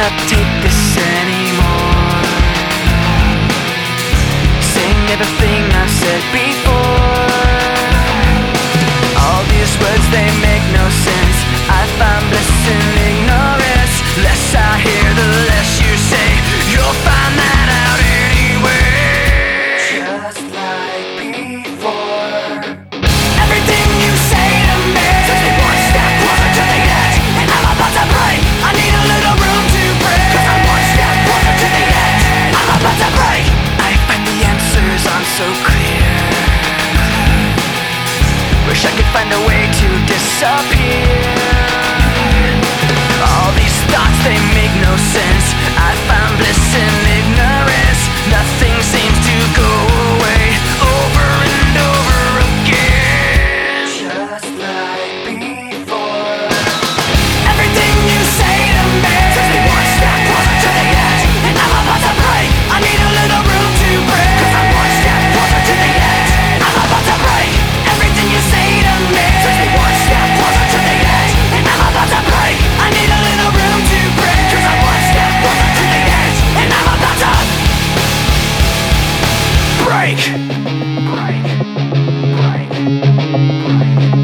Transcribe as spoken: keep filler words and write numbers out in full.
cannot take this anymore. Saying everything I said before. All these words, they make no sense. I find bliss in ignorance. Less I hear, the less you say. You'll find that out anyway. Just like before. Everything you say to me takes me one step closer to the edge, and I'm about to break. I need a little room to breathe, 'cause I'm one step closer to the edge. I'm about to break. I find the answers aren't so clear. Wish I could find a way to disappear. All these thoughts, they make no sense. I find bliss in ignorance. Nothing seems to go away. Over and over again. Just like before. Everything you say to me takes me one step closer to the edge, and I'm about to break. I need a little room to breathe, 'cause I'm one step closer to the edge. I'm about to break. Everything you say to me takes me one step closer to the edge, and I'm about to break. I need a little room to breathe, 'cause I'm one step closer to the edge, and I'm about to break. Break. Break. Break.